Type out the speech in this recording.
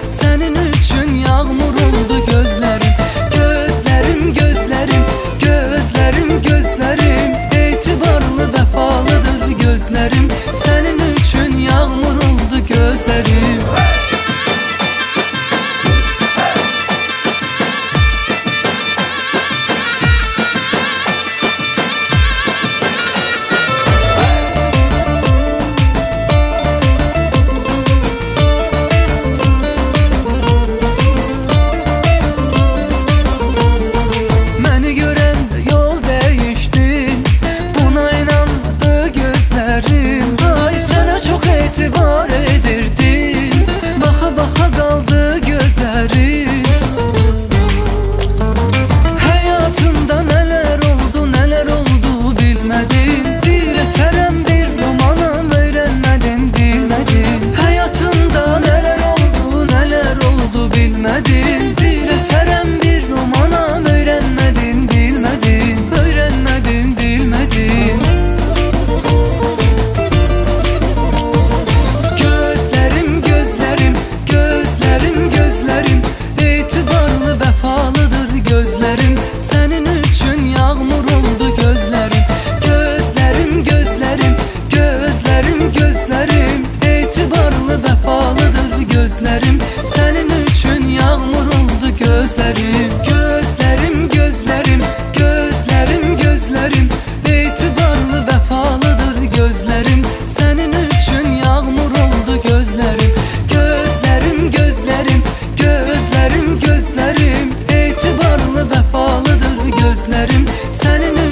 Senin üçün yağmur oldu gözlerim. Gözlerim, gözlerim, gözlerim, gözlerim. Etibarlı, vefalıdır gözlerim. Senin üçün yağmur oldu gözlerim. İtibar edirdin, baxa baxa qaldı gözlərim. Həyatımda nələr oldu bilmədim. Bir əsərəm, bir romanım, öyrənmədin, bilmədin. Həyatımda nələr oldu bilmədim. Bir əsərəm, bir romanım, öyrənmədin, bilmədin. Öyrənmədin, bilmədin. Gözlerim, etibarlı, vefalıdır gözlerim. Senin üçün yağmur oldu gözlerim. Gözlerim, gözlerim, gözlerim, gözlerim. Etibarlı, vefalıdır gözlerim. Senin üçün yağmur oldu gözlerim. Gözlerim, gözlerim, gözlerim, gözlerim. Etibarlı, vefalıdır gözlerim. Senin üçün yağmur oldu gözlerim. Gözlerim, gözlerim, gözlerim, gözlerim. Etibarlı, vefalıdır gözlerim. Senin